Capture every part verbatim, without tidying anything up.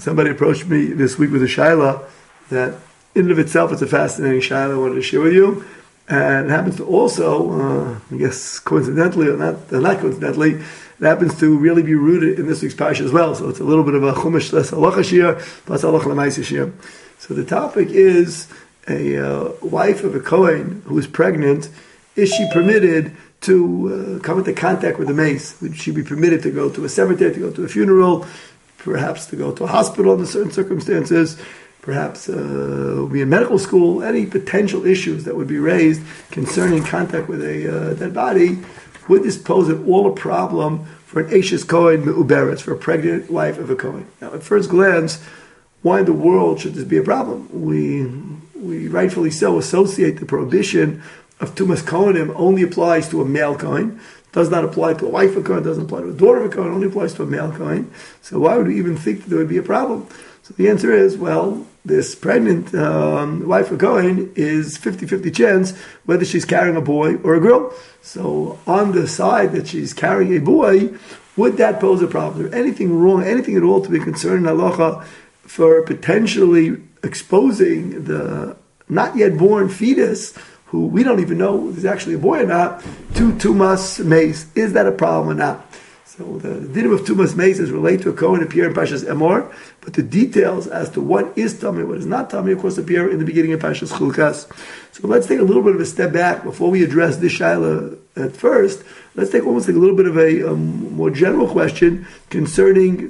somebody approached me this week with a shaila that in and of itself it's a fascinating shaila I wanted to share with you. And it happens to also, uh, I guess coincidentally or not, uh, not coincidentally, it happens to really be rooted in this week's parsha as well. So it's a little bit of a chumash less halacha shir plus halacha l'maaseh shir. So the topic is a uh, wife of a kohen who is pregnant. Is she permitted to uh, come into contact with the mace? Would she be permitted to go to a cemetery, to go to a funeral, perhaps to go to a hospital under certain circumstances? Perhaps uh, be in medical school, any potential issues that would be raised concerning contact with a uh, dead body, would this pose at all a problem for an Eishes Kohen Me'uberetz, for a pregnant wife of a Kohen? Now, at first glance, why in the world should this be a problem? We we rightfully so associate the prohibition of Tumas Kohanim only applies to a male Kohen, does not apply to a wife of a Kohen, doesn't apply to a daughter of a Kohen, only applies to a male Kohen. So why would we even think that there would be a problem? So the answer is, well, this pregnant um, wife of Kohen is fifty-fifty chance whether she's carrying a boy or a girl. So on the side that she's carrying a boy, would that pose a problem? Is there anything wrong, anything at all to be concerned in halacha for potentially exposing the not yet born fetus, who we don't even know if is actually a boy or not, to tumas mace? Is that a problem or not? So the dinim of tumas mace is related to a Kohen appear in Parshas Emor, but the details as to what is tummy, what is not tummy, of course, appear in the beginning of Parshas Chulkas. So let's take a little bit of a step back before we address this shaila at first. Let's take almost like a little bit of a um, more general question concerning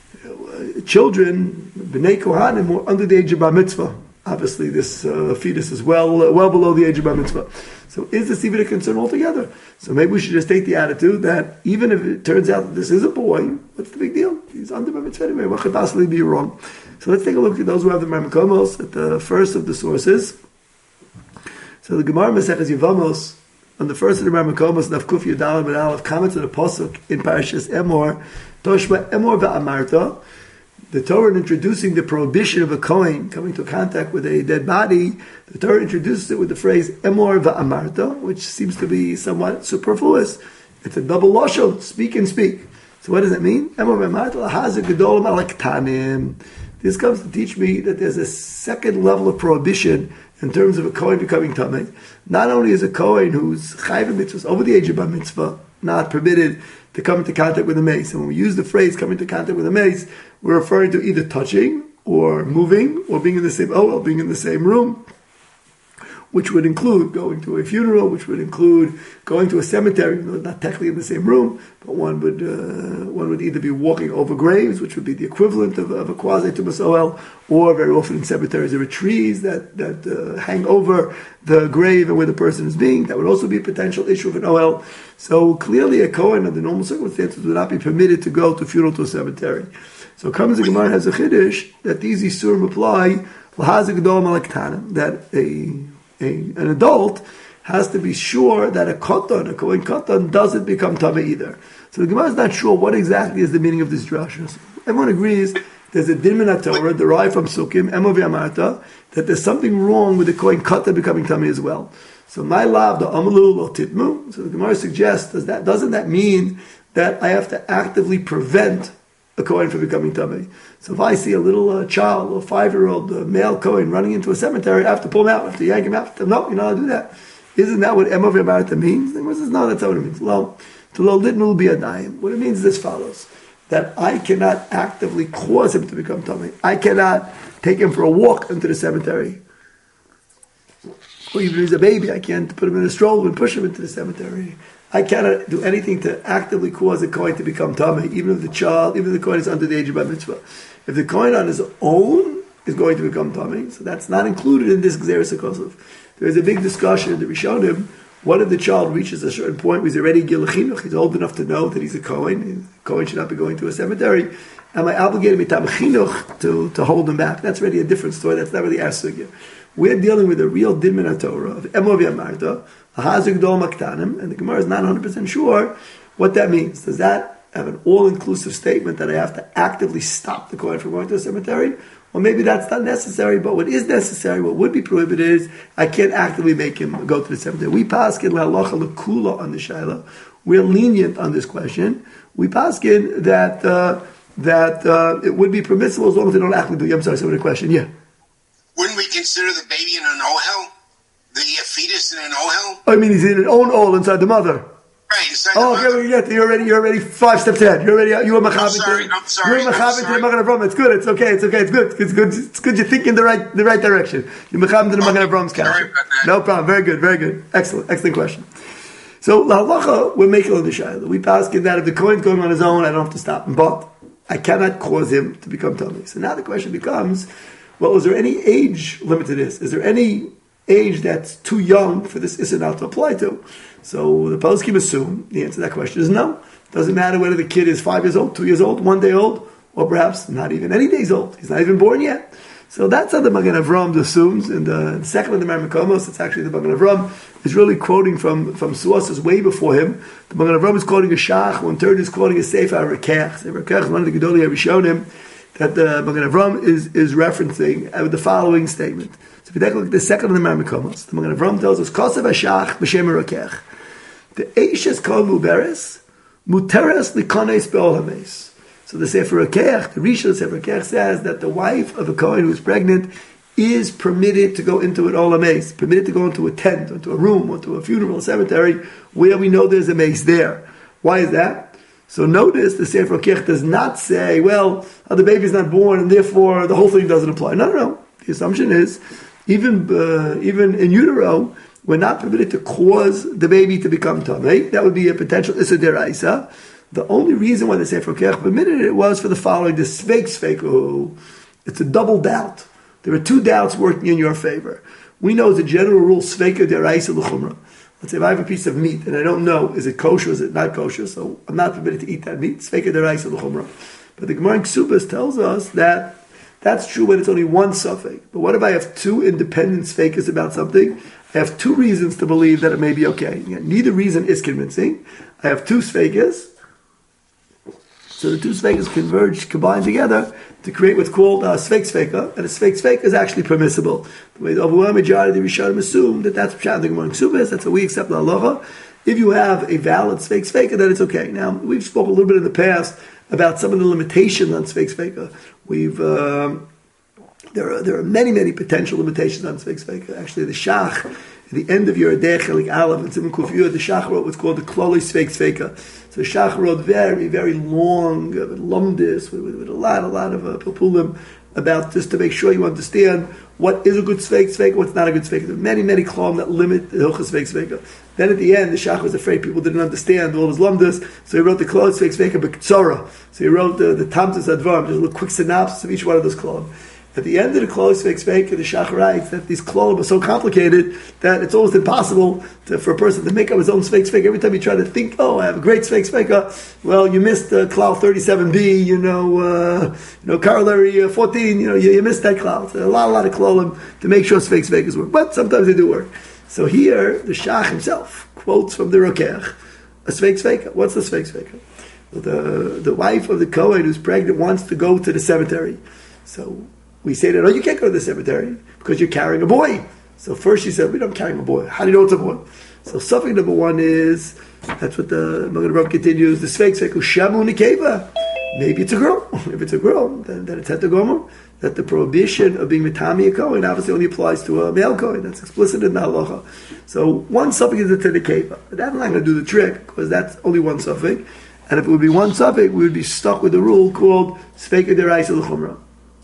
uh, children, bnei kohanim, who are under the age of bar mitzvah. Obviously, this uh, fetus is well uh, well below the age of bar mitzvah. So is this even a concern altogether? So maybe we should just take the attitude that even if it turns out that this is a boy, what's the big deal? He's under bar mitzvah anyway. What could possibly be wrong? So let's take a look at those who have the Marmakomos at the first of the sources. So the Gemara Maseches Yevamos, on the first of the Marmakomos, Nafkuf Yudal Ben Aleph, comments on a pasuk in Parashas Emor, Toshma Emor va'amarta. The Torah, in introducing the prohibition of a Kohen coming into contact with a dead body, the Torah introduces it with the phrase Emor va'amarta, which seems to be somewhat superfluous. It's a double lashon, speak and speak. So what does it mean? Emor va'amarta lahazik gedolim alaktanim. This comes to teach me that there's a second level of prohibition in terms of a Kohen becoming tamei. Not only is a Kohen who's chayv mitzvahs over the age of bar mitzvah not permitted to come into contact with a mace. And when we use the phrase come into contact with a mace, we're referring to either touching or moving or being in the same oh, being in the same room, which would include going to a funeral, which would include going to a cemetery, not technically in the same room, but one would uh, one would either be walking over graves, which would be the equivalent of, of a quasi-tumas oel, or very often in cemeteries there are trees that, that uh, hang over the grave and where the person is being. That would also be a potential issue of an oel. So clearly a Kohen under normal circumstances would not be permitted to go to funeral to a cemetery. So comes the Gemara has a chiddush that these isurim apply that a A, an adult has to be sure that a katan, a kohen katan, doesn't become tamei either. So the Gemara is not sure what exactly is the meaning of this drasha. So everyone agrees there's a din min Torah derived from Sukkim, Emor v'amarta, that there's something wrong with the kohen katan becoming tamei as well. So my lav the amalu lo titmu. So the Gemara suggests does that doesn't that mean that I have to actively prevent a Kohen from becoming tamei? So if I see a little uh, child, a five-year-old uh, male Kohen running into a cemetery, I have to pull him out, I have to yank him out. No, you're not allowed to do that. Isn't that what Emor v'amarta means? The Gemara says, no, that's not what it means. Well, to lo litnu biyadayim. What it means is as follows: that I cannot actively cause him to become tamei. I cannot take him for a walk into the cemetery. Or even if he's a baby, I can't put him in a stroller and push him into the cemetery. I cannot do anything to actively cause a Kohen to become tamei, even if the child, even if the Kohen is under the age of bar mitzvah. If the Kohen on his own is going to become tamei, so that's not included in this Gzeres HaKosov. There is a big discussion in the Rishonim. What if the child reaches a certain point where he's already gil chinuch, he's old enough to know that he's a Kohen, a Kohen should not be going to a cemetery, am I obligated mitam chinuch to, to hold him back? That's already a different story, that's not really our sugya. We're dealing with a real din min Torah of Emor v'amarta, and the Gemara is not one hundred percent sure what that means. Does that have an all-inclusive statement that I have to actively stop the Kohen from going to a cemetery? Or maybe that's not necessary, but what is necessary, what would be prohibited is I can't actively make him go to the cemetery. We paskin la'alacha l'kula on the shaila. We're lenient on this question. We paskin that uh, that uh, it would be permissible as long as they don't actually do. I'm sorry, somebody had a question. Yeah. Wouldn't we consider the baby in an ohel? The fetus in an ohel? I mean, he's in an own ohel inside the mother. Right, inside oh, the mother. Okay, yeah, you're already, you're already five steps ahead. You're already, you are machabit. I'm sorry, I'm sorry. You're machabit to the Magen Avraham. It's good. It's okay. It's okay. It's good. It's good. It's good. You're thinking the right, the right direction. You're machabit to the Magen Avraham's kasha. No problem. Very good. Very good. Excellent. Excellent question. So la halacha, we're making on the shayla. We pass in that if the Kohen's going on his own, I don't have to stop him, but I cannot cause him to become tummy. So now the question becomes, well, is there any age limit to this? Is there any age that's too young for this issur not to apply to? So the poskim assume the answer to that question is no. Doesn't matter whether the kid is five years old, two years old, one day old, or perhaps not even any days old. He's not even born yet. So that's how the Magen Avraham assumes. In the second of the Mar Mekomos, it's actually the Magen Avraham is really quoting from from Suasas way before him. The Magen Avraham is quoting a Shach. One third is quoting a Sefer Rekech. Sefer Rekech is one of the Gedolei Rishonim that the Magen Avraham is is referencing with the following statement. So if you take a look at the second of the Mar Mekomos, the Magen Avraham tells us Kosev Hashach b'Shem Rekech. The Eishes Kol Muberes Muteres Likones Be'ol Hameis. So the Sefer Rekech, the Rishon Sefer Rekech says that the wife of a Kohen who is pregnant is permitted to go into an Olam Mace, permitted to go into a tent, into a room, or to a funeral cemetery where we know there's a mace there. Why is that? So notice the Sefer Rekech does not say, well, oh, the baby's not born and therefore the whole thing doesn't apply. No, no, no. The assumption is, even uh, even in utero, we're not permitted to cause the baby to become tamei. That would be a potential issur deraisa. The only reason why the Sefer Rekech permitted it was for the following: the sveik sveiku. It's a double doubt. There are two doubts working in your favor. We know as a general rule, sveika deraisa l'chumra. Let's say if I have a piece of meat and I don't know is it kosher, is it not kosher, so I'm not permitted to eat that meat. Sveika deraisa l'chumra. But the Gemara in Ksubas tells us that that's true when it's only one suffix. But what if I have two independent sveikas about something? I have two reasons to believe that it may be okay. Neither reason is convincing. I have two sveikas. So the two sveikas converge, combine together to create what's called a sveik sveika, and a sveik sveika is actually permissible. The way the overwhelming majority of the Rishonim assume that that's pshat the Gemara in Ksubas, that's how we accept the halacha. If you have a valid sveik sveika, then it's okay. Now, we've spoken a little bit in the past about some of the limitations on sveik sveika. We've um, there are there are many many potential limitations on sveik sveika. Actually, the Shach at the end of your Chelik Aleph and Simon Kuf Yud, the Shach wrote what's called the Kloli Sveik Sveika. So Shach wrote very, very long, uh, lumdis, with, with, with a lot, a lot of uh, pilpulim about this to make sure you understand what is a good Sveik Sveika, what's not a good Sveika. There are many, many klom that limit the Hilchas Sveik Sveika. Then at the end, the Shach was afraid people didn't understand all his lumdis, so he wrote the Kloli Sveik Sveika B'Ktsara. So he wrote the, the Tamtis Advarim, just a little quick synopsis of each one of those klom. At the end of the Kloli Sveik Sveika, the Shach writes that these klom are so complicated that it's almost impossible to, for a person to make up his own Sveik Sveika. Every time you try to think, oh, I have a great Sveik Sveika, well, you missed uh, klal thirty-seven b, you know, uh, you know, corollary uh, fourteen, you know, you, you missed that klal. So a lot, a lot of klolim to make sure Sveik Sveikas work, but sometimes they do work. So here, the Shach himself quotes from the Rekech a Sveik Sveika. What's the Sveik Sveika? Well, the the wife of the Kohen who's pregnant wants to go to the cemetery, so we say that, oh, you can't go to the cemetery because you're carrying a boy. So first she said, we don't carrying a boy. How do you know it's a boy? So suffix number one is, that's what the Magen Avraham continues, the Sveik Sveik Shamu Nikeva. Maybe it's a girl. If it's a girl, then, then it's Hetagomer. That the prohibition of being Mitami a Kohen obviously only applies to a male Kohen. That's explicit in the halacha. So one suffix is the Tedekeva. But that's not going to do the trick because that's only one suffix. And if it would be one suffix, we would be stuck with the rule called Sveika Deraisa L'Chumra.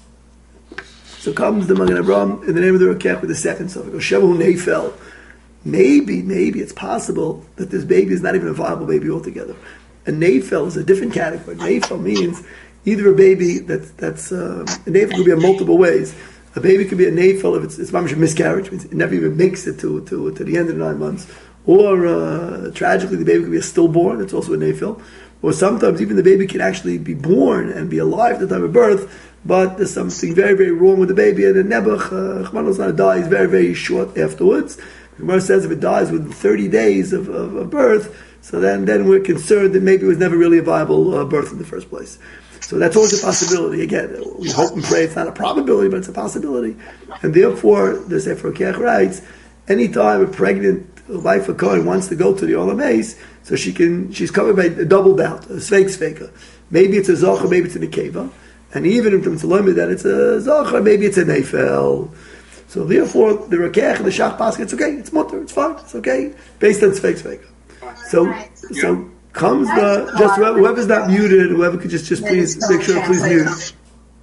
So comes the Magen Avraham in the name of the Rekech with the second suffix. Shevu Neifel. Maybe, maybe it's possible that this baby is not even a viable baby altogether. A Neifel is a different category. Neifel means either a baby that's, that's uh, a Neifel could be in multiple ways. A baby could be a Neifel if it's, it's a miscarriage, means it never even makes it to, to, to the end of the nine months. Or uh, tragically, the baby could be a stillborn, it's also a Neifel. Or sometimes even the baby can actually be born and be alive at the time of birth, but there's something very, very wrong with the baby, and the Nebuch, uh, dies very, very short afterwards. The Gemara says if it dies within thirty days of, of, of birth, so then, then we're concerned that maybe it was never really a viable uh, birth in the first place. So that's always a possibility. Again, we hope and pray it's not a probability, but it's a possibility. And therefore, the Sefer Rekech writes, anytime a pregnant wife of Kohen wants to go to the Olam Mace, So she can, she's covered by a double bout, a sveik sveika. Maybe it's a zocher, maybe it's a nekeva. And even if it's a limit that it's a zocher, maybe it's a nefel. So therefore, the Rakech and the Shach Pasuk, it's okay, it's mutter, it's fine, it's okay, based on sveik sveika. So, so comes the, just whoever's not muted, whoever could just, just please, make sure to please mute.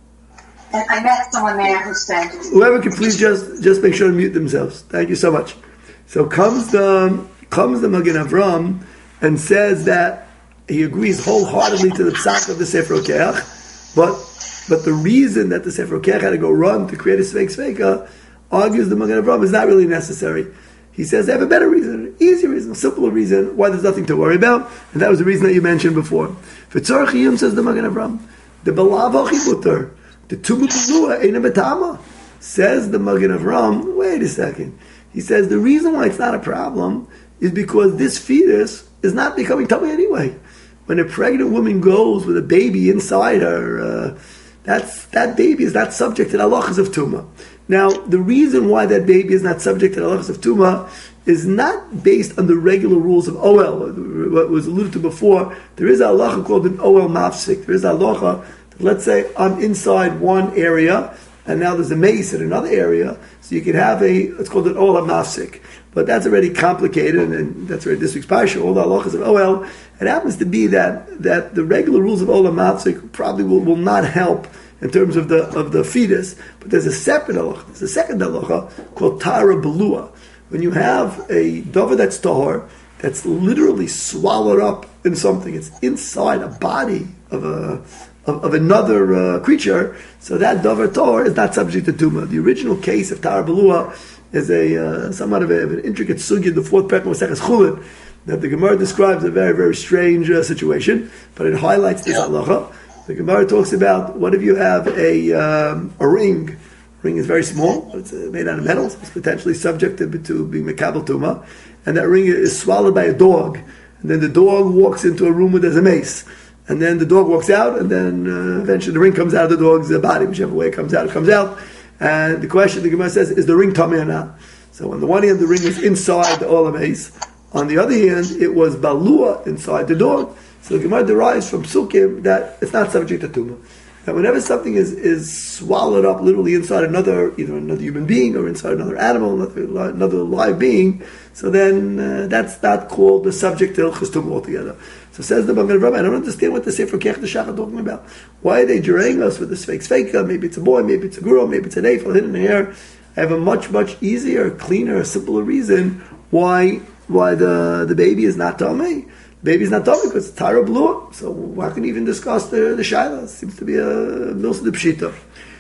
And I met someone there who said, whoever could please just, just make sure to mute themselves. Thank you so much. So comes the, comes the Magen Avram and says that he agrees wholeheartedly to the psak of the Sefer Keach, but but the reason that the Sefer Keach had to go run to create a Sveik Sveika, argues the Magen Avram, is not really necessary. He says they have a better reason, an easy reason, a simpler reason why there's nothing to worry about, and that was the reason that you mentioned before. For Tzor Chiyum, says the Magen Avram, the Balav Achibuter, the Tumu B'Lua Eina B'Tama, says the Magen Avram, wait a second, he says the reason why it's not a problem is because this fetus is not becoming tummy anyway. When a pregnant woman goes with a baby inside her, uh, that's, that baby is not subject to the halachas of Tumah. Now, the reason why that baby is not subject to the halachas of Tumah is not based on the regular rules of O L. What was alluded to before, there is a halacha called an O L mafsik. There is a halacha that, let's say, I'm inside one area, and now there's a mace in another area, so you can have a, it's called an O L mafsik. But that's already complicated, and that's already this week's parsha, all the halachas of O L. It happens to be that that the regular rules of O L mafsik probably will, will not help in terms of the of the fetus. But there's a separate halacha, there's a second halacha called Tara Belua. When you have a davar that's tahor, that's literally swallowed up in something, it's inside a body of a of, of another uh, creature, so that davar tahor is not subject to tumah. The original case of Tara Belua is a uh, somewhat of, a, of an intricate sugya, the fourth parak of Maseches Chulin, that the Gemara describes a very, very strange uh, situation, but it highlights this halacha. The Gemara talks about, what if you have a um, a ring? Ring is very small, but it's uh, made out of metal, so it's potentially subject to, to being mekabel tumah, and that ring is swallowed by a dog, and then the dog walks into a room where there's a mace, and then the dog walks out, and then uh, eventually the ring comes out of the dog's body, whichever way it comes out, it comes out. And the question the Gemara says, is the ring tummy or not? So on the one hand, the ring was inside the olam mace. On the other hand, it was balua inside the dog. So the Gemara derives from psukim that it's not subject to tumah. That whenever something is, is swallowed up literally inside another, either another human being or inside another animal, another, another live being, so then uh, that's not called the subject to Hilchos Tumah altogether. So says the Magen Avram, I don't understand what the Sefer Keach the Shach are talking about. Why are they draying us with the Sveik Sveika? Maybe it's a boy, maybe it's a girl, maybe it's an eifel hidden in the hair. I have a much, much easier, cleaner, simpler reason why why the, the baby is not tummy. The baby is not tummy because it's Tara Blua. So why can we even discuss the, the Shaila? It seems to be a Milsa de Pshita.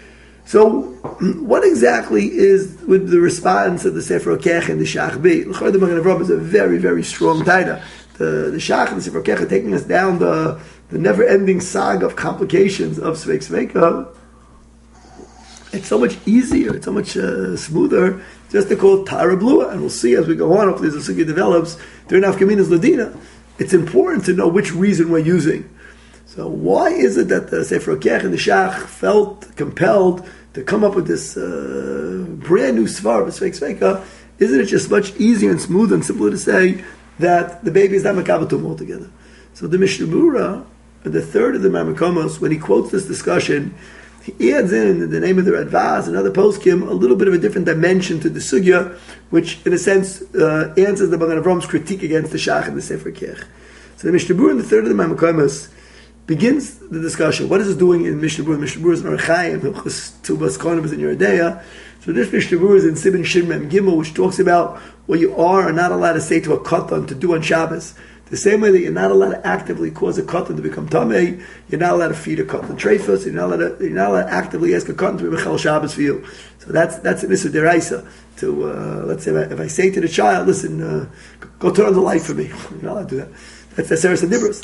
So, what exactly is with the response of the Sefer Keach and the Shach B? The Magen Avram is a very, very strong taida. The, the Shach and the Sefer Keach are taking us down the, the never-ending saga of complications of Sveik Sveika. It's so much easier, it's so much uh, smoother just to call Tara Blua, and we'll see as we go on, hopefully as the Sugi develops, during Nafkaminas Ladina. It's important to know which reason we're using. So why is it that the Sefer Keach and the Shach felt compelled to come up with this uh, brand new svar of Sveik Sveika? Isn't it just much easier and smoother and simpler to say that the baby is not mekabel tumah altogether? So the Mishnah Berurah, the third of the Marmakomos, when he quotes this discussion, he adds in the name of the Radvaz and other poskim a little bit of a different dimension to the sugya, which in a sense uh, answers the Magen Avram's critique against the Shach and the Sefer Keach. So the Mishnah Berurah in the third of the Marmakomos begins the discussion. What is this doing in Mishnah Berurah? Mishnah Berurah is in Archaim, Hilchos Tubas Kohanim is in Yeridea. So this Mishnah Berurah is in Sibin Shin Mem Gimel, which talks about what you are or not allowed to say to a katan to do on Shabbos. The same way that you're not allowed to actively cause a katan to become tamei, you're not allowed to feed a katan treifus, you're not allowed to, you're not allowed to actively ask a katan to be mechal Shabbos for you. So that's that's an issur deraisa. To uh, let's say if I, if I say to the child, listen, uh, go turn on the light for me. You're not allowed to do that. That's the seres and nibros.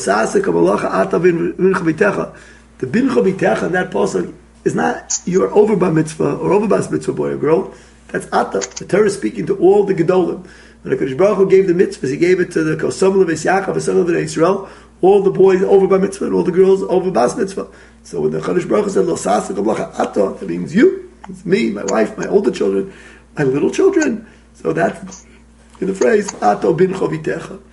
The bincha bitecha in that pasuk is not your over bar mitzvah or over bas mitzvah boy or girl. That's ata. The Torah is speaking to all the gedolim. When the Kodesh Baruch Hu gave the mitzvahs, He gave it to the Kosom of Yaakov, the son of Israel. All the boys over bar mitzvah and all the girls over bas mitzvah. So when the Kodesh Baruch Hu said Lo sasa kablacha ata, that means you, it's me, my wife, my older children, my little children. So that's in the phrase ato bincha bitecha.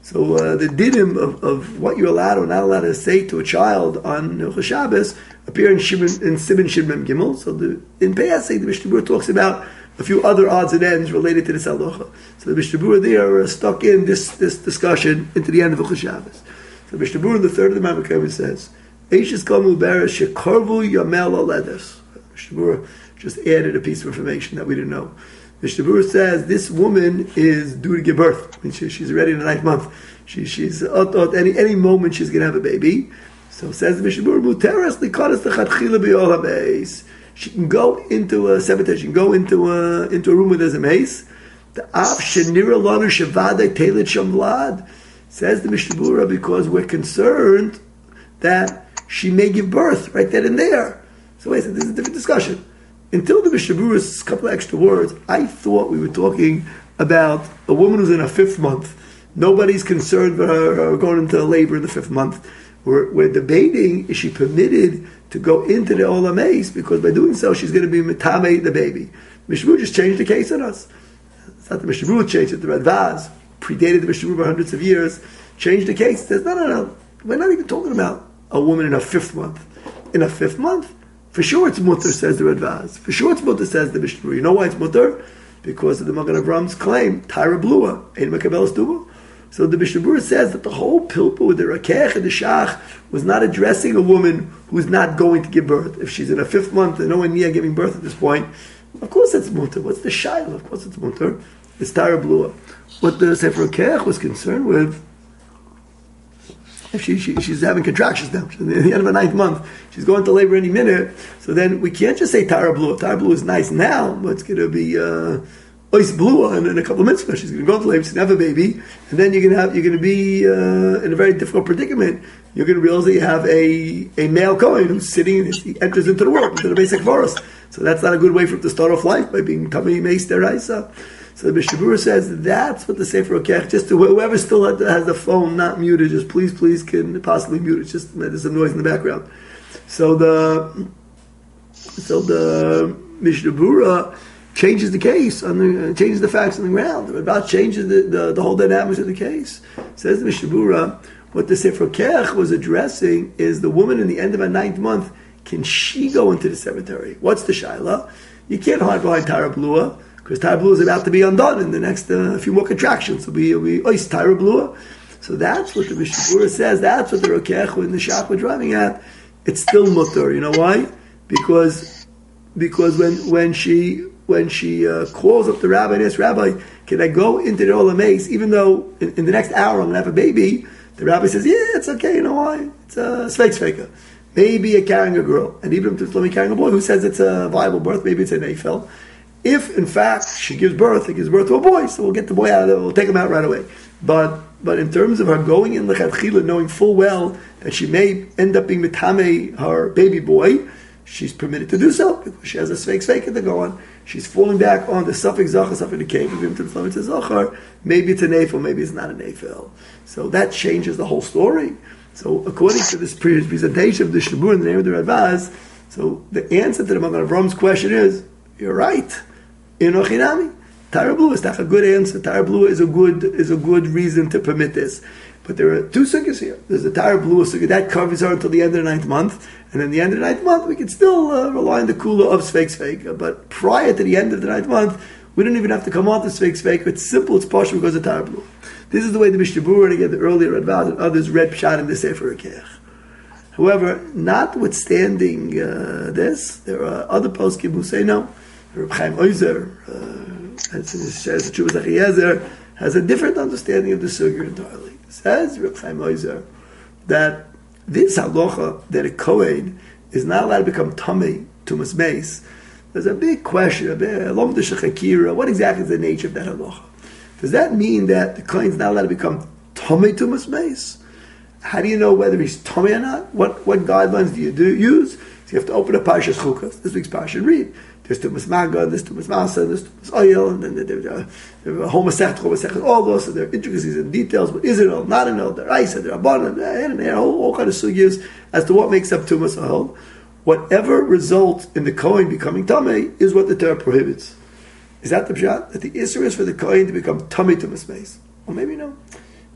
So uh, the dinim of, of what you're allowed or not allowed to say to a child on Hilchos Shabbos appear in Shimon in Siman Shin Mem Gimel. So the, in Peyasei, the Mishnah Berurah talks about a few other odds and ends related to this halacha. So the Mishnah Berurah there are stuck in this, this discussion into the end of Hilchos Shabbos. So the Mishnah Berurah, the third of the Mamakavim says, Eishes Kamu Beres Shekarvu Yamel Aledes. Mishnah Berurah just added a piece of information that we didn't know. Mishnah Berurah says this woman is due to give birth. I mean, she, she's already in the ninth month. She, she's at uh, any any moment she's going to have a baby. So says the Mishnah Berurah, Muteres likadas lechatchila b'yol hameis. She can go into a cemetery. She can go into a into a room where there's a mace. The af shenira lanu shavadei telit sham vlad. Says the Mishnah Berurah because we're concerned that she may give birth right then and there. So wait, this is a different discussion. Until the Mishnah Berurah's couple of extra words, I thought we were talking about a woman who's in her fifth month. Nobody's concerned about her going into labor in the fifth month. We're, we're debating, is she permitted to go into the Olam Eis, because by doing so, she's going to be Metame the baby. Mishnah Berurah just changed the case on us. It's not the Mishnah Berurah changed it. The Radvaz predated the Mishnah Berurah by hundreds of years, changed the case. Says, no, no, no. We're not even talking about a woman in her fifth month. In her fifth month, for sure it's mutter, says the Radvaz. For sure it's mutter, says the Mishnah Berurah. You know why it's mutter? Because of the Magen Avram's claim, Tyra Blua, Ein Mekabelas Duba. So the Mishnah Berurah says that the whole pilpul with the Rakech and the Shach was not addressing a woman who's not going to give birth. If she's in her fifth month and no one near giving birth at this point, of course it's mutter. What's the Shaila? Of course it's mutter. It's Tyra Blua. What the Sefer Rakech was concerned with, if she, she she's having contractions now, she's at the end of her ninth month, she's going to labor any minute, so then we can't just say Tara Blua. Tara Blua is nice now, but it's going to be uh, Ois Blua, and in a couple of minutes she's going to go into labor, she's going to have a baby, and then you're going to have you're going to be uh, in a very difficult predicament. You're going to realize that you have a, a male Kohen who's sitting and he enters into the world, into the basic forest. So that's not a good way for him to start off life, by being Tamei Meis Deraisa. So the Mishnah Berurah says that's what the Sefer Okech, just to whoever still has the phone not muted, just please, please can possibly mute it. Just there's some noise in the background. So the so the Mishnah Berurah changes the case, on the, changes the facts on the ground. The Rabbah changes the, the, the whole dynamics of the case. Says the Mishnah Berurah, what the Sefer Okech was addressing is the woman in the end of her ninth month, can she go into the cemetery? What's the Shaila? You can't hide behind Tara Blua, because Tyra Blua is about to be undone in the next uh, few more contractions. It'll be, it'll be Ois Tyra Blua. So that's what the Mishnah Berurah says. That's what the Rokech and the Shach were driving at. It's still mutter. You know why? Because because when when she when she uh, calls up the rabbi and asks, Rabbi, can I go into the Olam Eis, even though in, in the next hour I'm going to have a baby? The rabbi says, yeah, it's okay. You know why? It's a sveik sveika. Maybe you're carrying a girl, and even if it's only carrying a boy, who says it's a viable birth? Maybe it's an Eiffel. If, in fact, she gives birth, it gives birth to a boy, so we'll get the boy out of there, we'll take him out right away. But but in terms of her going in Lechatchila, knowing full well that she may end up being Mitame, her baby boy, she's permitted to do so, because she has a Sveik Sveika to go on. She's falling back on the Safek Zachar, Safek Nekeh, to the Safek Zachar. Maybe it's an Eiffel, maybe it's not an Eiffel. So that changes the whole story. So according to this previous presentation of the Shabur in the name of the Radvaz, so the answer to the Magen Avram's question is, you're right. In Ochinami, Tyra Blua is not a good answer. Tyra Blua is a good is a good reason to permit this. But there are two sugyas here. There's the Tyra Blua sugya that covers her until the end of the ninth month, and then the end of the ninth month we can still uh, rely on the kula of Sveik Sveika. But prior to the end of the ninth month, we don't even have to come on to Sveik Sveika. It's simple. It's partial because of Tyra Blua. This is the way the Mishnah Berurah and again the earlier Radvaz and others read Pshat in the Sefer Okech. However, notwithstanding uh, this, there are other poskim who say no. Reb Chaim Oizer, uh, as the Chuvas Achiezer, has a different understanding of the sugya entirely. It says Reb Chaim Oizer that this halacha that a kohen is not allowed to become tamei tumas meis. There's a big question. A big, what exactly is the nature of that halacha? Does that mean that the kohen is not allowed to become tamei tumas meis? How do you know whether he's tamei or not? What what guidelines do you do, use? So you have to open up Parshas Chukas, this week's Parsha, and read. There's Tumas Maga, there's Tumas Masa, there's Tumas Oil, and then there's uh, Homosech, Homosech, all those, so there are intricacies and details, but is it all, not an all, there are Isa, there are Abana, and there are all, all kind of sugyas as to what makes up Tumas Oil. Whatever results in the Kohen becoming Tamei is what the Torah prohibits. Is that the pshat? That the Isra is for the Kohen to become Tamei Tumas Meis? Or maybe no.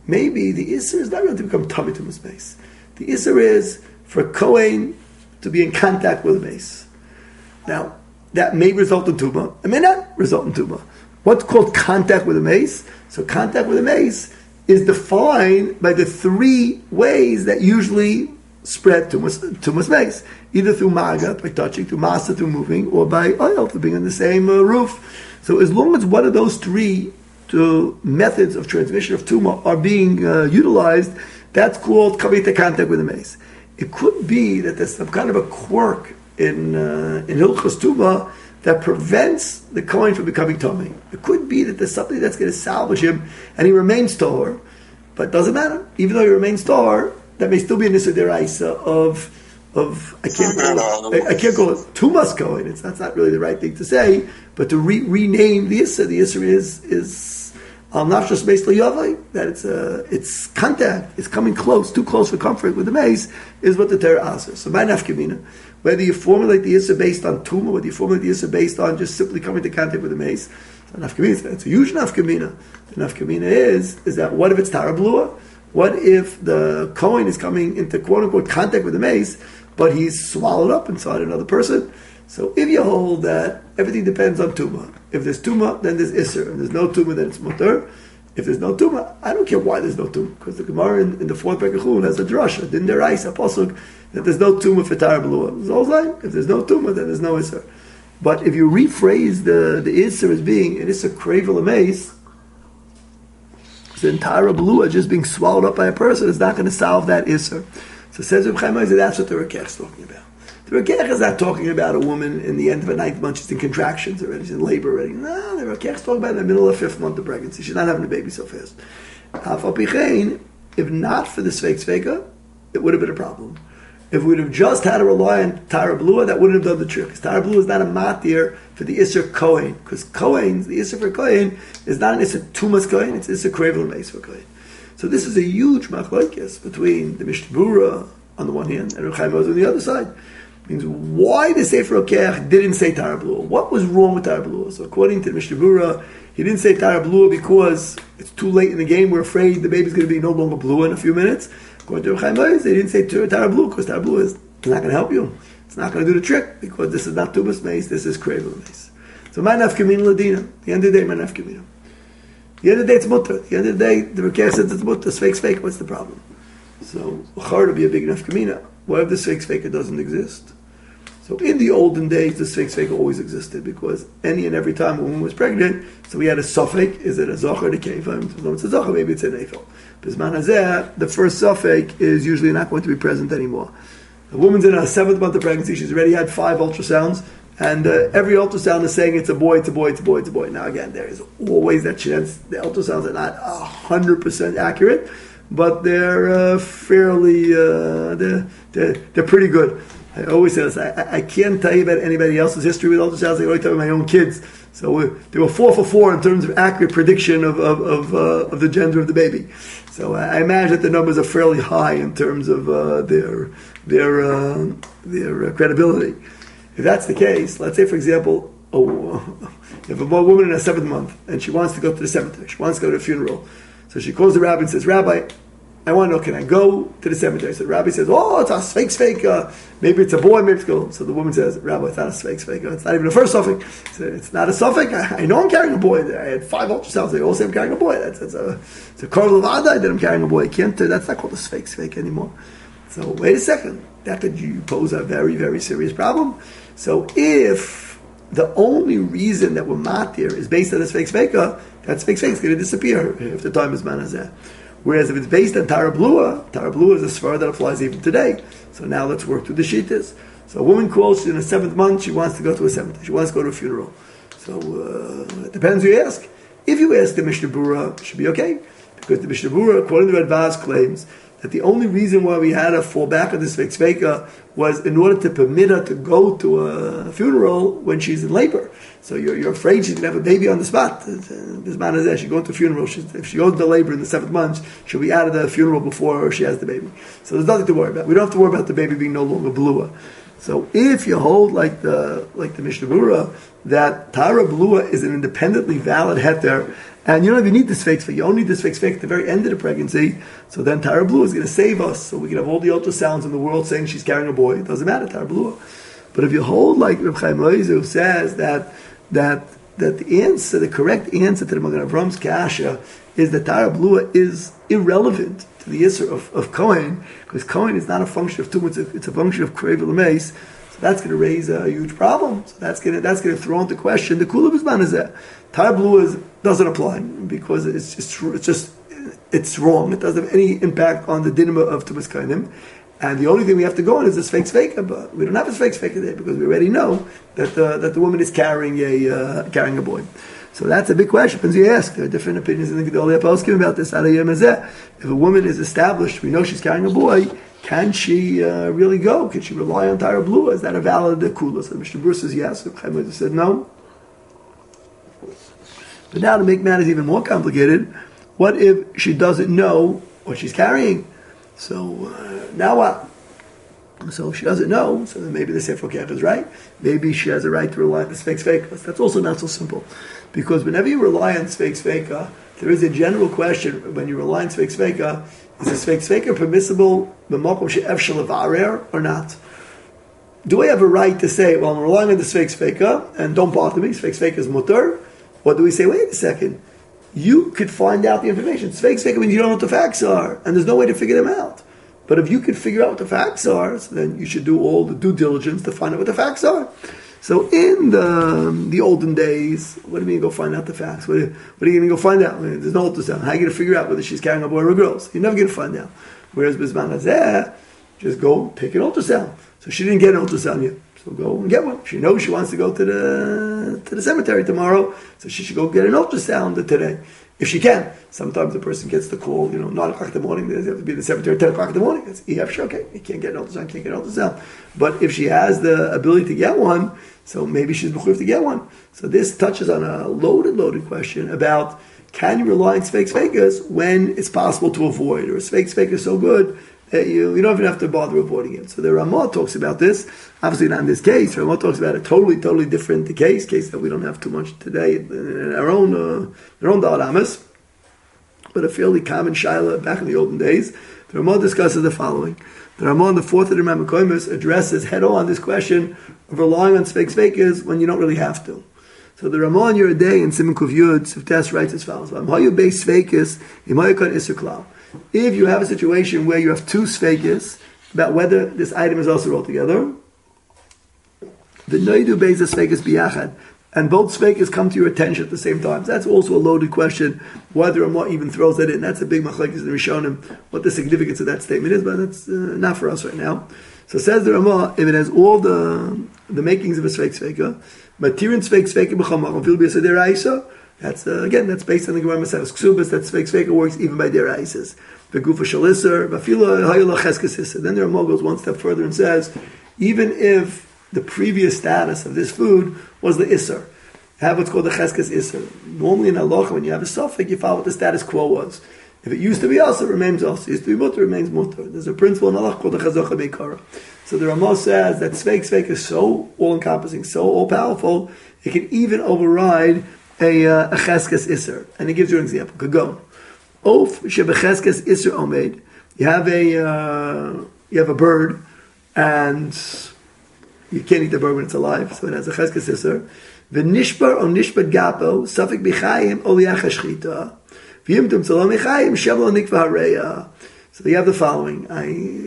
maybe the Isser is not going to become tummy to his mace. The Isser is for a Kohen to be in contact with a mace. Now, that may result in Tumah. It may not result in Tumah. What's called contact with a mace? So contact with a mace is defined by the three ways that usually spread Tumah's mace. Either through Maga, by touching, through Masa, through moving, or by oil, through being on the same uh, roof. So as long as one of those three to methods of transmission of Tumah are being uh, utilized, that's called coming into contact with a mace. It could be that there's some kind of a quirk in uh, in Hilchos Tumah that prevents the Kohen from becoming Tomei. It could be that there's something that's going to salvage him and he remains Tahor, but it doesn't matter. Even though he remains Tahor, that may still be an Issa Deraisa of of I can't call it I, I can't call it Tumas Kohen. It's that's not really the right thing to say, but to re- rename the Issa, the Issa is is Al Nafshos Meis L'Yavai, that it's a it's contact, it's coming close, too close for comfort with the mace, is what the Torah asks. So by nafkamina, whether you formulate the Issa based on Tumah, whether you formulate the Issa based on just simply coming into contact with the mace, so nafkamina, it's a huge nafkamina. The nafkamina is is that what if it's Tarablua? What if the Kohen is coming into quote unquote contact with the mace, but he's swallowed up inside another person? So if you hold that everything depends on Tumah. If there's Tumah, then there's Isser. If there's no Tumah, then it's Mutter. If there's no Tumah, I don't care why there's no Tumah, because the Gemara in, in the fourth Pekachun has a drasha, din derais, a pasuk, that there's no Tumah for Tarablua. If there's no Tumah, then there's no Isser. But if you rephrase the, the Isser as being an Isser Kravel Amaze, the entire Blua just being swallowed up by a person is not going to solve that Isser. So says Reb Chaim Ozer, that's what the Rekech is talking about. The Rekech is not talking about a woman in the end of a ninth month, she's in contractions already, she's in labor already. No, the Rekech is talking about in the middle of the fifth month of pregnancy. She's not having a baby so fast. If not for the Sveik Sveika, it would have been a problem. If we would have just had to rely on Tara Blua, that wouldn't have done the trick. Because Tara Blua is not a matir for the Isser Kohen. Because Kohen, the Isser for Kohen, is not an Isser Tumas Kohen, it's Isser Krevel Meis for Kohen. So this is a huge machlokes between the Mishnah Berurah on the one hand and Reb Chaim Ozer on the other side. Means why the Sefer Okech didn't say Tara Blua? What was wrong with Tara Blua? So according to the Mishnah Berurah, he didn't say Tara Blua because it's too late in the game. We're afraid the baby's going to be no longer blue in a few minutes. According to Reb Chaim Ozer, they didn't say Tara Blua because Tara Blua is not going to help you. It's not going to do the trick because this is not Tumas Meis, this is Krevel Meis. So my nafkamin ladina. At the end of the day, my nafkamin. At the end of the day, it's mutter. At the end of the day, the Rekech says it's mutter. Sveik Sveika, what's the problem? So Char to be a big nafkamina. What if the Sveik Sveika doesn't exist? So in the olden days, the Sveik Sveika always existed because any and every time a woman was pregnant, so we had a suffix, is it a zocher or a keva? If it's a zocher, maybe it's an eifel. Bisman hazeh, the first suffix is usually not going to be present anymore. A woman's in her seventh month of pregnancy, she's already had five ultrasounds, and uh, every ultrasound is saying it's a boy, it's a boy, it's a boy, it's a boy. Now again, there is always that chance. The ultrasounds are not one hundred percent accurate, but they're uh, fairly, uh, they're, they're, they're pretty good. I always say this, I, I can't tell you about anybody else's history with ultrasounds, I always tell you my own kids. So uh, they were four for four in terms of accurate prediction of of, of, uh, of the gender of the baby. So uh, I imagine that the numbers are fairly high in terms of uh, their their uh, their uh, credibility. If that's the case, let's say for example, oh, if a woman in her seventh month and she wants to go to the cemetery, she wants to go to a funeral, so she calls the rabbi and says, "Rabbi, I want to know, can I go to the cemetery?" So the rabbi says, "Oh, it's a Sveik Sveika. Maybe it's a boy, maybe it's a girl." So the woman says, "Rabbi, it's not a Sveik Sveika. It's not even a first suffix. So it's not a suffix. I, I know I'm carrying a boy. I had five ultrasounds. They all say I'm carrying a boy. That's, that's a it's a Karl Levada that I'm carrying a boy. I can't. That's not called a Sveik Sveika anymore." So wait a second. That could you pose a very very serious problem. So if the only reason that we're matir is based on the Sveik Sveika, that Sveik Sveika is going to disappear if the time is manazeh. Whereas if it's based on Tara Blua, Tara Blua is a svara that applies even today. So now let's work through the shittas. So a woman calls, she's in her seventh month, she wants to go to a cemetery, she wants to go to a funeral. So uh, it depends who you ask. If you ask the Mishnah Berurah, it should be okay. Because the Mishnah Berurah, according to Radbaz, claims that the only reason why we had to fall back on this Sveik Sveika was in order to permit her to go to a funeral when she's in labor. So you're, you're afraid she's going to have a baby on the spot. This man is there, she's going to a funeral. She's, if she goes to labor in the seventh month, she'll be out of the funeral before she has the baby. So there's nothing to worry about. We don't have to worry about the baby being no longer blua. So if you hold like the like the Mishnah Berurah that Tara Blua is an independently valid heter, And you don't even need this fake fake. You only need this fake fake at the very end of the pregnancy. So then Tara Blua is going to save us. So we can have all the ultrasounds in the world saying she's carrying a boy. It doesn't matter, Tara Blua. But if you hold like Reb Chaim Oizer, who says that that that the answer, the correct answer to the Magen Avram's kasha is that Tara Blua is irrelevant to the Yisr of, of Kohen, because Kohen is not a function of Tum, it's a, it's a function of Krevel Meis. So that's going to raise a huge problem. So that's going to that's going to throw into question the Kula B'zman is that Tara Blua is, doesn't apply because it's just it's just it's wrong. It doesn't have any impact on the dinner of Tumas Kainim. And the only thing we have to go on is this fake sveka, but we don't have a fake sveka there because we already know that the, that the woman is carrying a uh, carrying a boy. So that's a big question. As you ask, there are different opinions in the Gedolei Poskim about this. If a woman is established, we know she's carrying a boy, can she uh, really go? Can she rely on Tara Blua? Is that a valid kula? So Mister Bruce says yes. Chaim said no. But now to make matters even more complicated, what if she doesn't know what she's carrying? So uh, now what? So if she doesn't know, so then maybe the Sefer Kech is right. Maybe she has a right to rely on the Sfeik Sfeika. That's also not so simple. Because whenever you rely on Sfeik Sfeika, there is a general question when you rely on Sfeik Sfeika, is the Sfeik Sfeika permissible or not? Do I have a right to say, well, I'm relying on the Sfeik Sfeika, and don't bother me, Sfeik Sfeika is mutter? Or do we say, wait a second, you could find out the information. Sfeik Sfeika means you don't know what the facts are, and there's no way to figure them out. But if you could figure out what the facts are, so then you should do all the due diligence to find out what the facts are. So in the the olden days, what do you mean go find out the facts? What are, what are you going to go find out? I mean, there's no ultrasound. How are you going to figure out whether she's carrying a boy or a girl? So you're never going to find out. Whereas Bizman Hazeh, just go take an ultrasound. So she didn't get an ultrasound yet. So go and get one. She knows she wants to go to the to the cemetery tomorrow, so she should go get an ultrasound today. If she can. Sometimes the person gets the call, you know, nine o'clock in the morning, they have to be in the cemetery at ten o'clock in the morning. It's E F, sure, okay, you can't get an ultrasound, can't get an ultrasound. But if she has the ability to get one, so maybe she's mechuyev to get one. So this touches on a loaded, loaded question about, can you rely on Sfeik Sfeikas when it's possible to avoid, or a Sfeik Sfeika is so good that you, you don't even have to bother avoiding it. So the Ramah talks about this, obviously not in this case. Ramah talks about a totally, totally different case, case that we don't have too much today in our own, uh, our own Da'at Amos, but a fairly common shaila back in the olden days. The Ramah discusses the following. The Ramah in the fourth of the Ramah Koimus addresses head-on this question of relying on Sfeik Sfeikas when you don't really have to. So the Ramah in your day in Simon Kuv Yud, Siftes writes as follows: if you have a situation where you have two Sfeikis about whether this item is also rolled together, the Noidu Beis Sfeikis biyachad, and both Sfeikis come to your attention at the same time. So that's also a loaded question, whether Ramah even throws that in. That's a big machlekes in the Rishonim, what the significance of that statement is, but that's uh, not for us right now. So says the Ramah, if it has all the the makings of a Sfeik Sfeika, Matirin Sfeik Sfeika b'chamach, fil b'yasadei ra'isa. That's uh, again, that's based on the Gemara Maseches Ksubas. That Sfeik Sfeika works even by their isis. The Gufa Shalisser, Bafila Hayla Cheskesissa. Then the Ramah goes one step further and says, even if the previous status of this food was the Isser, have what's called the Cheskes Isser. Normally in Halacha, when you have a suffix, you follow what the status quo was. If it used to be also, it remains also. It used to be mutter, it remains mutter. There's a principle in Halacha called the Chazacha Beikara. So the Ramah says that Sfeik Sfeika is so all-encompassing, so all-powerful, it can even override a, uh, a Cheskes Isser. And he gives you an example. Kagon. Of Shebecheskes Isser Omed. You have a uh, you have a bird, and you can't eat the bird when it's alive, so it has a Cheskes Isser. V'nishbar o nishbar gapo, safik b'chayim o liach hashchita. V'yimtum tzalom b'chayim, shavlo nikva hareya. So you have the following. I,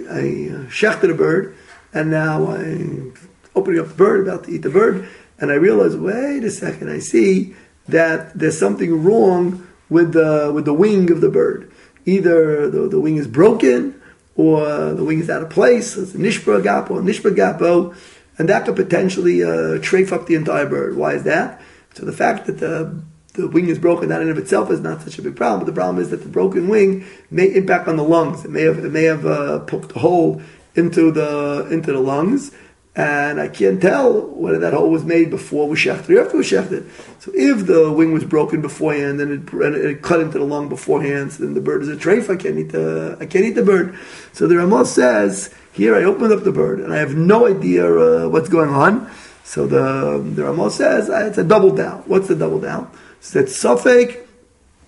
I shechted a bird, and now I'm opening up the bird, about to eat the bird, and I realize, wait a second, I see that there's something wrong with the with the wing of the bird. Either the, the wing is broken, or the wing is out of place. It's a nishbar gapo, a nishbar gapo, and that could potentially uh, trafe up the entire bird. Why is that? So the fact that the the wing is broken, that in and of itself is not such a big problem. But the problem is that the broken wing may impact on the lungs. It may have it may have uh, poked a hole into the into the lungs, and I can't tell whether that hole was made before we shechted or after we shechted. So if the wing was broken beforehand and it, and it cut into the lung beforehand, so then the bird is a treif. I can't eat the I can't eat the bird. So the Ramah says, here I opened up the bird and I have no idea uh, what's going on. So the the Ramah says uh, it's a double down. What's the double down? So that Safek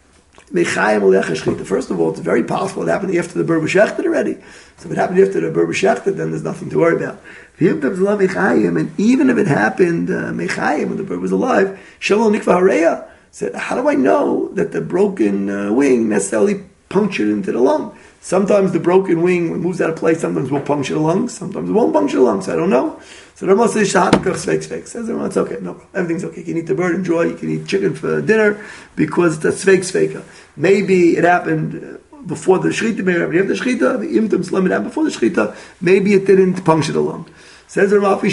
First of all, it's very possible it happened after the Ber B'Shechted already. So if it happened after the Ber B'Shechted, then there's nothing to worry about. And even if it happened uh, Mechayim when the bird was alive, Shalom Nikva Hareya said, how do I know that the broken uh, wing necessarily punctured into the lung? Sometimes the broken wing moves out of place, sometimes will puncture the lung, sometimes it won't puncture the lung, so I don't know. So the Rama says, says it's okay, no, everything's okay. You can eat the bird, enjoy, you can eat chicken for dinner, because it's a sveik sveika. Maybe it happened before the shechita, maybe after the shechita, the imtum slim, it happened before the shechita, maybe it didn't puncture the lung. Says the Rama,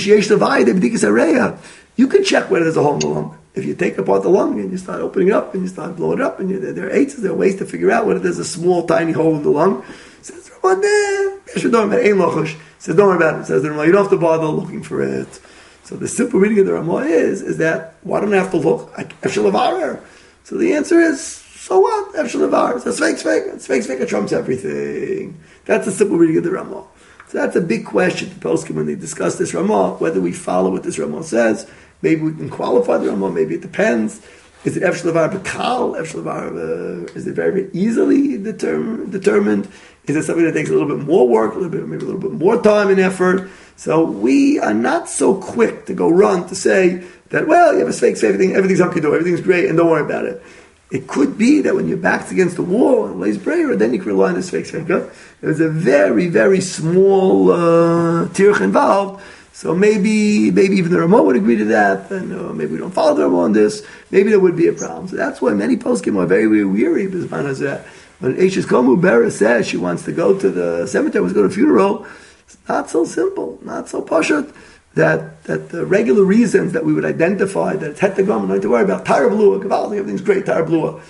you can check whether there's a hole in the lung. If you take apart the lung and you start opening it up and you start blowing it up, and you, there are eights, there are ways to figure out whether there's a small, tiny hole in the lung. Says the Rama, says don't worry about it. Says the Rama, you don't have to bother looking for it. So the simple reading of the Rama is, is that, why don't I have to look? So the answer is, so what? It's a sveik sveika. Sveik sveika trumps everything. That's the simple reading of the Rama. So that's a big question to poskim when they discuss this Rama, whether we follow what this Rama says. Maybe we can qualify the Rama, maybe it depends. Is it Efshel Levar B'Kal? Efshel Levar, uh, is it very, very easily determ- determined? Is it something that takes a little bit more work, a little bit, maybe a little bit more time and effort? So we are not so quick to go run to say that, well, you have a fake, everything, everything's hunky dory, everything's great, and don't worry about it. It could be that when your back's against the wall and lays prayer, then you can rely on this fake fake. There's a very, very small uh, tirch involved. So maybe, maybe even the Rama would agree to that, and uh, maybe we don't follow the Rama on this. Maybe there would be a problem. So that's why many poskim are very, very weary. Because when Eishes Komu Bera says she wants to go to the cemetery, wants to go to a funeral, it's not so simple, not so pashut. That that the regular reasons that we would identify that it's hetagam, not to worry about Tara Blua, Gavaldi, everything's great, Tara Blua.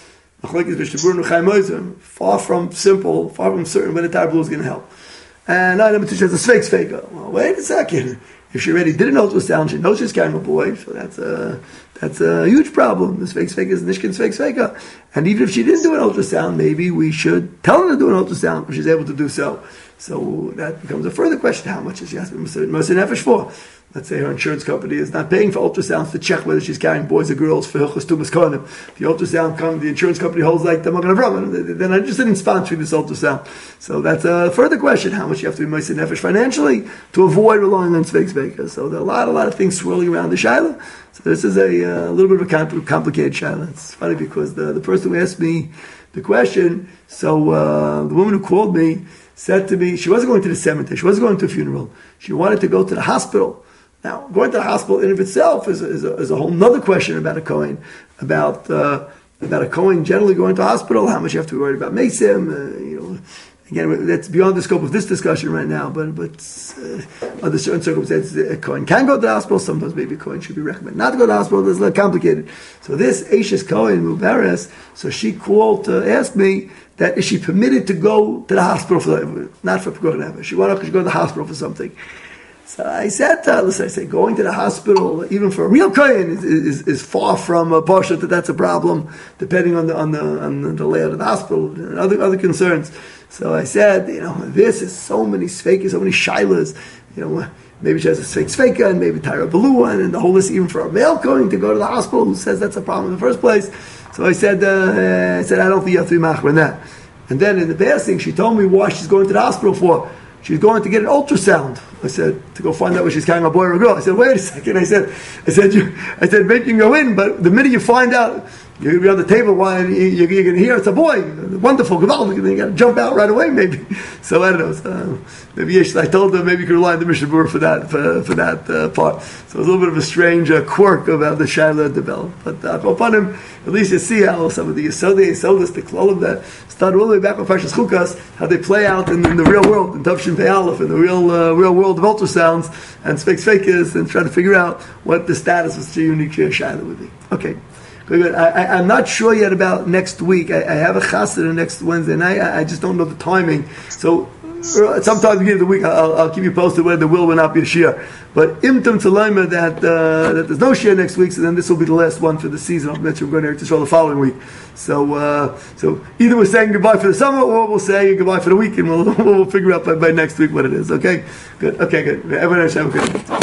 Far from simple, far from certain when the Tara Blua is going to help. And I number two says a sveik sveika. Well, wait a second. If she already did an ultrasound, she knows she's carrying a boy, so that's a that's a huge problem. The sveik sveika is nishkin sveik sveika. And even if she didn't do an ultrasound, maybe we should tell her to do an ultrasound if she's able to do so. So that becomes a further question: how much is she asking Moser Nefesh for? Let's say her insurance company is not paying for ultrasounds to check whether she's carrying boys or girls for Hilchos Tumas Kohanim. The ultrasound comes, the insurance company holds like the Magen Avraham. They're not interested in sponsoring this ultrasound. So that's a further question: how much you have to be Moser Nefesh financially to avoid relying on Sveik Sveika. So there are a lot, a lot of things swirling around the shaila. So this is a, a little bit of a complicated shaila. It's funny because the the person who asked me the question, so uh, the woman who called me said to me, she wasn't going to the cemetery, she wasn't going to a funeral, she wanted to go to the hospital. Now, going to the hospital in of itself is, is, a, is a whole other question about a Kohen, about uh, about a Kohen generally going to a hospital, how much you have to be worried about Mesim, uh, you know. Again, that's beyond the scope of this discussion right now, but but uh, under certain circumstances, a Kohen can go to the hospital. Sometimes maybe a Kohen should be recommended not to go to the hospital. It's a little complicated. So this Eishes Kohen Mubaris, so she called to ask me that is she permitted to go to the hospital for not for Pekuach Nefesh. She wanted to go to the hospital for something. So I said, uh, listen, I said, going to the hospital, even for a real kohen, is, is, is far from a pasha that that's a problem, depending on the on the on the layout of the hospital and other other concerns. So I said, you know, this is so many sveikas, so many shilas. You know, maybe she has a sveik sveika, and maybe Tyra Balua, and the whole list, even for a male kohen to go to the hospital, who says that's a problem in the first place. So I said, uh, I said, I don't think you have to be machmer in that. And then in the passing, she told me why she's going to the hospital for. She's going to get an ultrasound. I said, to go find out whether she's carrying a boy or a girl. I said, wait a second. I said, I said, you, I said, maybe you can go in, but the minute you find out, you're going to be on the table while you're going to hear it's a boy. Wonderful, gewaldig. You got to jump out right away, maybe. So I don't know. So, maybe yes, I told her maybe you could rely on the Mishnah Berurah for that for, for that uh, part. So it was a little bit of a strange uh, quirk of how the Shaila developed. But uh, upon him, at least you see how some of the Yesodei, Yesodis, the Klolim that started all the way back on Parshas Chukas, how they play out in, in the real world, in Tavshin Pei Aleph, in the real uh, real world of ultrasounds and sveik sveikas, and try to figure out what the status of the unique Shaila would be. Okay. I, I, I'm not sure yet about next week. I, I have a chassid next Wednesday night. I, I just don't know the timing. So sometime at the beginning of the week, I'll, I'll keep you posted whether there will or not be a shir. But imtum telaima that uh, that there's no shir next week, so then this will be the last one for the season. I'll mention we're going to Eretz Yisrael the following week. So uh, so either we're saying goodbye for the summer, or we'll say goodbye for the week, and we'll we'll figure out by, by next week what it is. Okay, good. Okay, good. Everyone have a good.